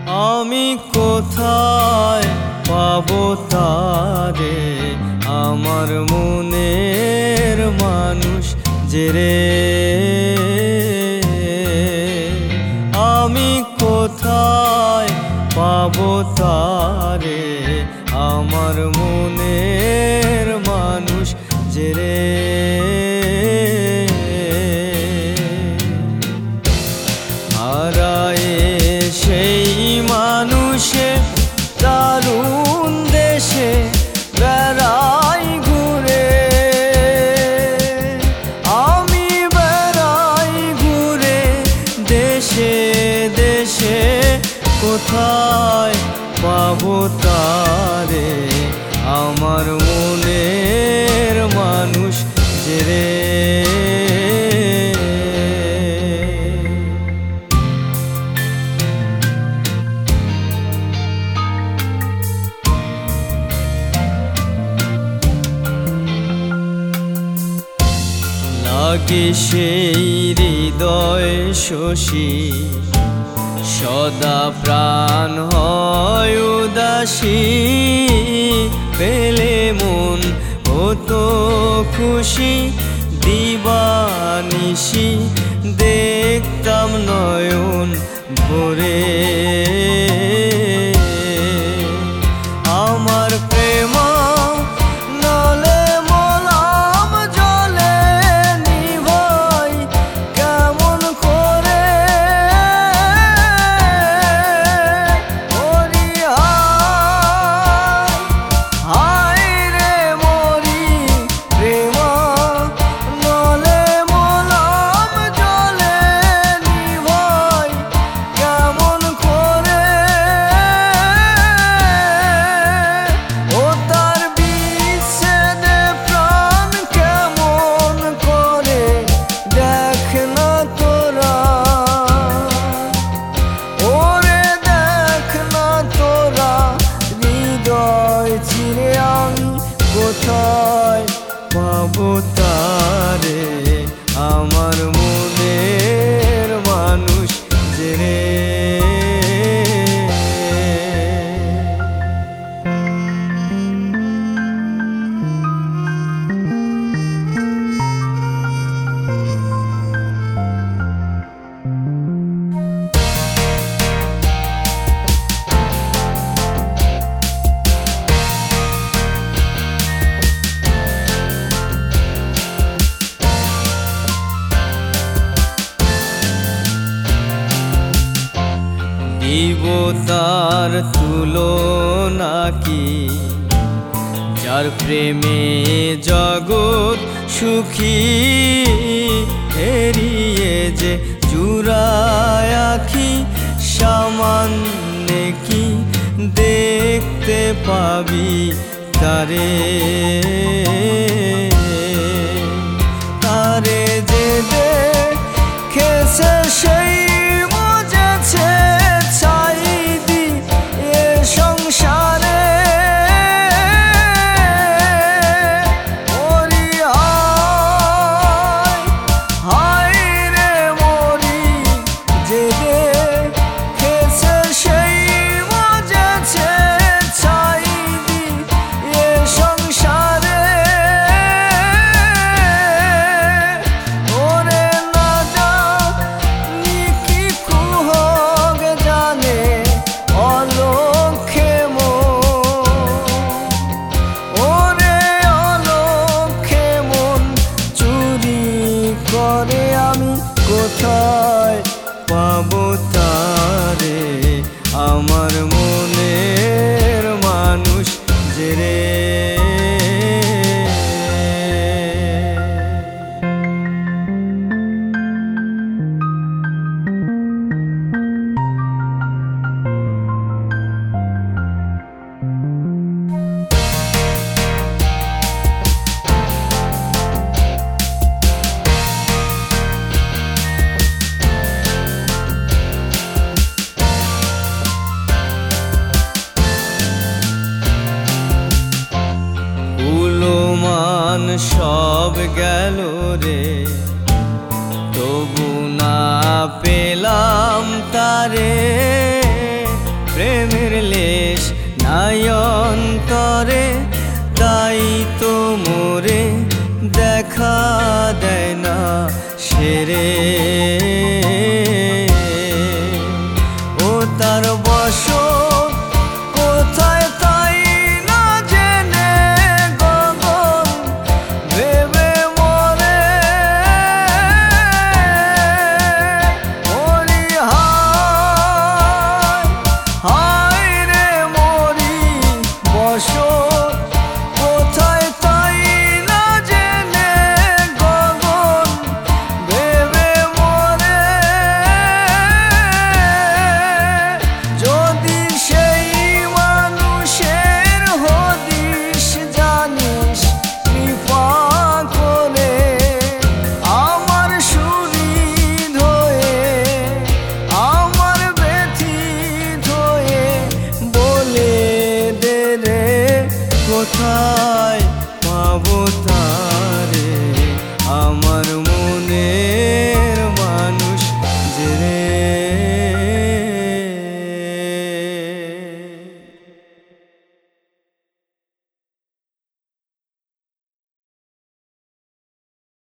আমি কোথায় পাবো তারে, আমার মনের মানুষ যে রে। আমি কোথায় পাবো তারে, আমার মনের মানুষ যে রে। হারায়ে সেই মানুষে দারুণ দেশে বেড়াই ঘুরে, আমি বেড়াই ঘুরে দেশে দেশে। কোথায় পাবো তারে, আমার মনের মানুষ যে রে। লাগে সেই হৃদয় শশী, সদা প্রাণ হয় উদাসী। পেলে মন হতো খুশি, দিবানিশি দেখতাম নয়ন ভরে। আমার প্রেম নলে মলাম জলে নিভাই কেমন করে। মরি হায় রে মরি, প্রেম নলে মলাম জলে নিভাই কেমন করে। ও তার বিচ্ছেদে প্রাণ কেমন করে দেখ না তোরা, ওরে দেখ না তোরা। হৃদয় চিরে আমি কোথায় পাবো তারে, আমার মনের মানুষ যে রে। তার তুলনা কি, যার প্রেমে জগৎ সুখী। এড়িয়ে যে জুড়ায় আখি, সামান্যে কি দেখতে পাবি তারে। তারে যে দেখেছে সেই বুঝেছে চাইদি এ সংসারে। মরি হায় রে মরি, যে দেখেছে সেই বুঝেছে চাইদি এ সংসারে। ওরে না জানি কি কুহক জানে অলক্ষে মন, ওরে অলক্ষে মন চুরি করে। আমি কোথায় পাবো তারে, আমার মনের মানুষ যে রে। সব গেল রে, তবু না পেলাম তারে। দেখা দেয় না সেরে